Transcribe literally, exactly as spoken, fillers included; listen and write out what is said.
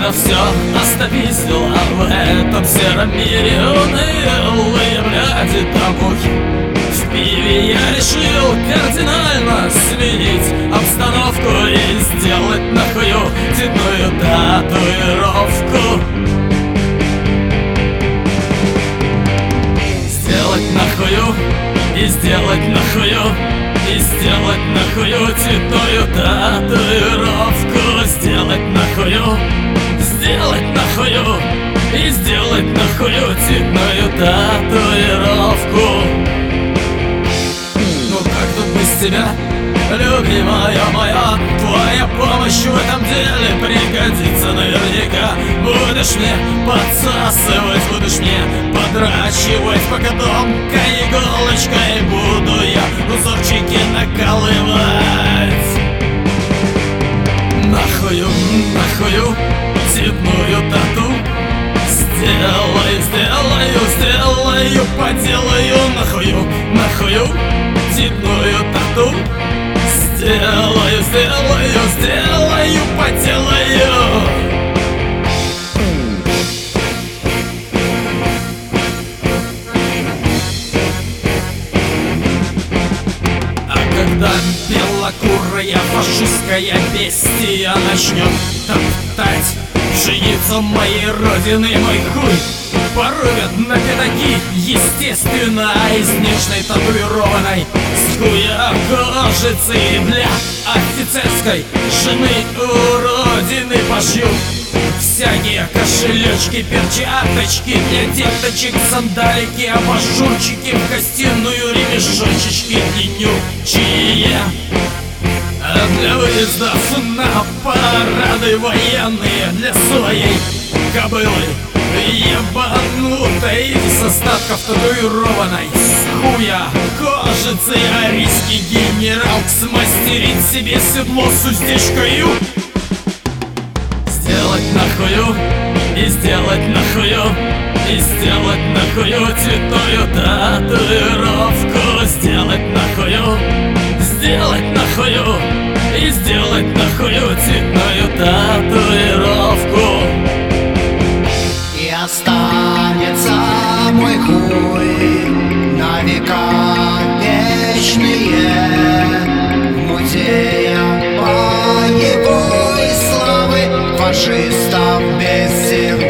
это все, оставить дела в этом сером мире. Унылые бляди табухи. В пиве я решил кардинально сменить обстановку и сделать нахую дедную татуировку. Сделать нахую и сделать нахую и сделать нахую дедную татуировку. Сделать нахую, сделать нахую и сделать нахую дедную татуировку. Ну как тут без тебя, любимая моя? Твоя помощь в этом деле пригодится наверняка. Будешь мне подсасывать, будешь мне подрачивать, пока тонкой иголочкой буду я узорчики накалывать. Нахую, нахую дедную тату. Сделаю, сделаю, сделаю, поделаю. Нахую, нахую дедную тату. Сделаю, сделаю, сделаю, поделаю. А когда белокурая фашистская бестия начнет топтать пшеницу моей родины, мой хуй порубят на пятаки, естественно, из нежной татуированной с хуя кожицы для офицерской жены у родины пошью всякие кошелечки, перчаточки для деточек, сандалики, абажурчики, в гостиную ремешочечки длиннючие. А для выездов на парады военные для своей кобылы ебанутой, из остатков татуированной с хуя кожицы арийский генерал смастерить себе седло с уздечкою. Сделать нахую и сделать нахую и сделать нахую цветную татуировку. Сделать нахую, сделать нахую и сделать нахую цветную татуировку. И останется мой хуй на века вечные в музеях боевой славы фашистов без сил.